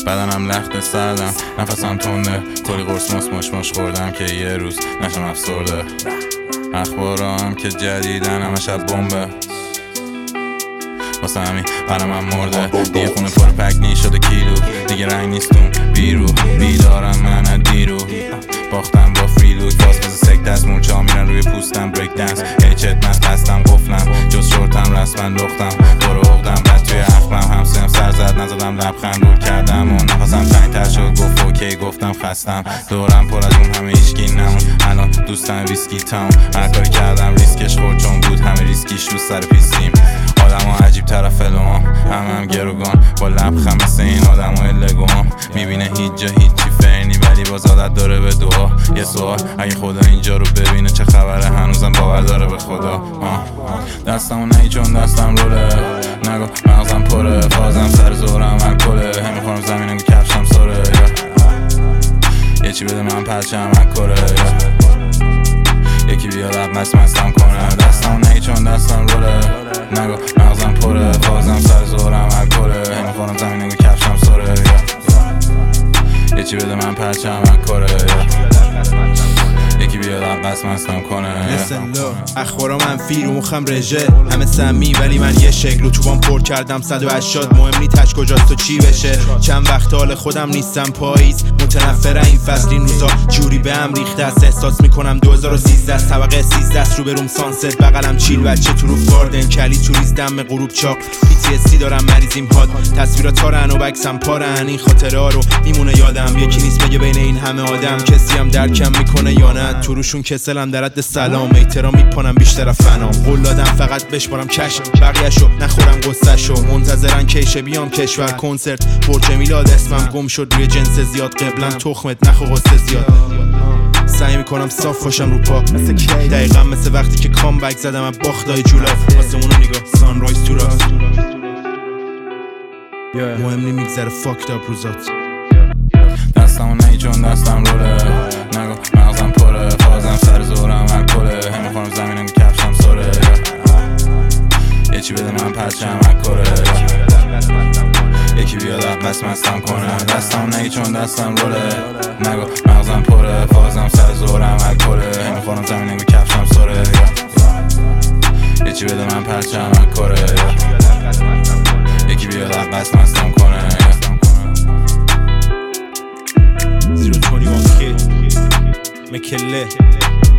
بدنم لخت سردم، نفسم تنده، کلی قرص مش خوردم که یه روز نشم افسرده. اخبارام که جدیدن همه شب بمبه، واسه همین قلمم مرده. دیگه خونه پر پکنی شده کیلو، دیگه رنگ نیستم بیرو، بیدارم من از دیرو. باختم با فریلوک، فاز سکت از مورچه ها میرن روی پوستم بریک دنس. هیچت مست بستم قفلم، جز شورتم رسمن لختم، برو اغدم بد توی اخمم. همسایم سر زد نزدم لبخند رول کردم و نفسم تنگتر شد. گفت اوکی گفتم خستم، دورم پر از اون همه ایشکی نمون. الان دوستم ویسکی تاون، هر کاری کردم ریسکش خورد چون بود همه ریسکیش رو سر پیستیم. آدم ها عجیب طرف لوام، هم گروگان با لبخند مثل این آدم های لگوام. میبینه هیچ جا هیچی فرنی ولی باز عادت داره به دعا. یه سوال اگه خدا اینجا رو ببینه چه خبره، هنوزم باور داره به خدا. دستمو نهی چون دستم روله، نگو مغزم پره، فازم سر زورم الکله. هم میخورم زمینم کفشم سره، یه چی بده من پرچم اکره، یکی بیاد مستم کنه. دستمو نهی چون دستم روله، نگو مغزم پره، فازم سر زورم الکله. هم میخورم زمینم کفشم سره، یه چی بده من پرچم اکره، یکی بیاد مستم کنه. اخبارا منفی رو مخم رژه، همه سمی ولی من یه شکل. توبام پر کردم 180، مهم نی تش کجاست و چی بشه. چند وقت حال خودم نیستم، پاییز متنفره این فصل. این روزا جوری به هم ریخته است، احساس میکنم 2013 است. طبقه 13 رو بروم سانست، بغلم چیل بچه تو روف گاردن، کلی توریست دم غروب چاق. PTSD دارم مریضیم هات، تصویرات تارن و بکسم پارن. این خاطره ها رو میمونه یادم، یکی نیست بگه بین این همه آدم کسی هم درکم میکنه یا نه. تو روشون کسلم در حد سلام، احترام میکنم بیشتر فنام. قول دادم فقط بشمارم چشم، بقیه‌شو نخورم قصه‌شو. منتظرن کیشه بیام کشور کنسرت، برج میلاد اسمم گم شد روی جنس زیاد. قبلا تخمت نخو قصه زیاد، سعی میکنم صاف باشم رو پا دقیقا مثل وقتی که کامبک زدم از باختای جولاف. واسه اونو نگاه سانرایز تو راست، مهم نی میگذره فاکت اپ روزات. دستمو نهی چون دستم روله، نگو مغزم پره، فازم سر زورم الکله. هم میخورم زمینم کفشم سره، یه چی بده من پرچم اکره، یکی بیاد مستم کنه. دستم نهی چون دستم روله، نگو مغزم پره، فازم سر زورم الکله. هم میخورم زمینم کفشم سره، یه چی بده من پرچم اکره، یکی بیاد مستم کنه. 021 Kid مکله